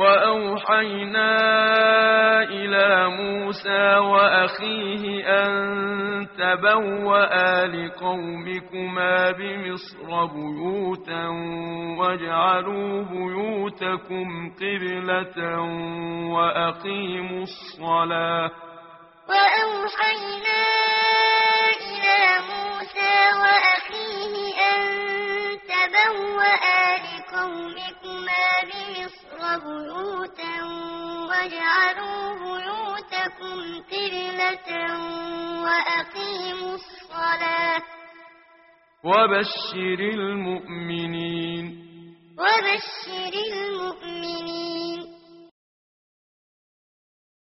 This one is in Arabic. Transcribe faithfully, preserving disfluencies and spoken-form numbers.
وأوحينا إلى موسى وأخيه أن تبوأ لقومكما بمصر بيوتا واجعلوا بيوتكم قبلة وأقيموا الصلاة. وأوحينا إلى موسى وأخيه أن تبوأ لقومكما بمصر بيوتا واجعلوا بيوتكم قبلة وأقيموا الصلاة. وبشر المؤمنين وبشر المؤمنين